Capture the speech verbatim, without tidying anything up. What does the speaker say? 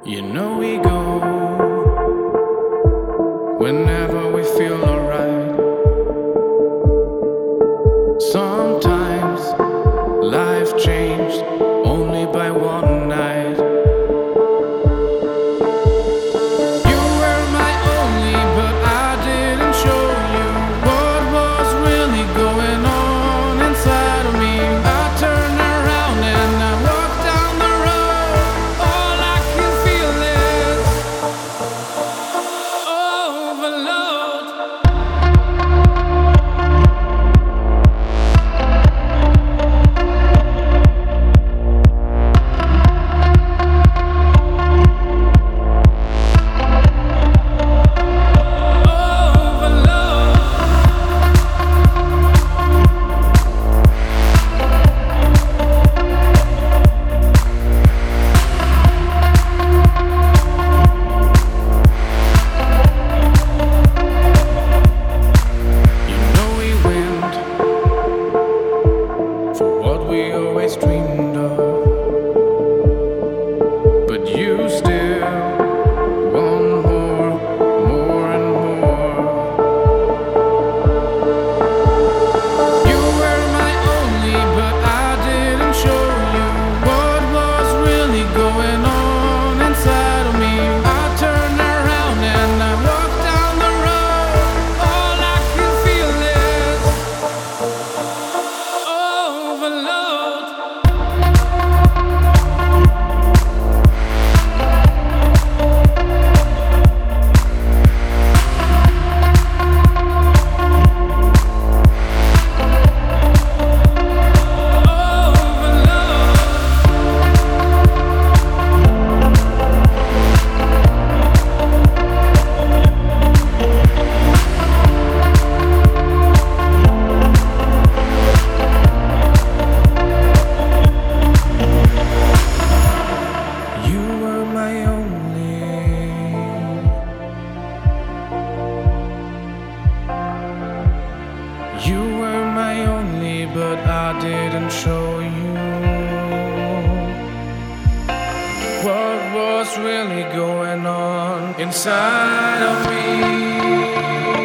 You know we go whenever we feel alright. Sometimes life changed only by one night. You were my only, but I didn't show you what was really going on inside of me. I turned around and I walked down the road. All I can feel is overload. We always dreamed of, but you still want more, more and more. You were my only, but I didn't show you what was really going on inside of me. I turned around and I walked down the road. All I can feel is overload. You were my only, but I didn't show you what was really going on inside of me.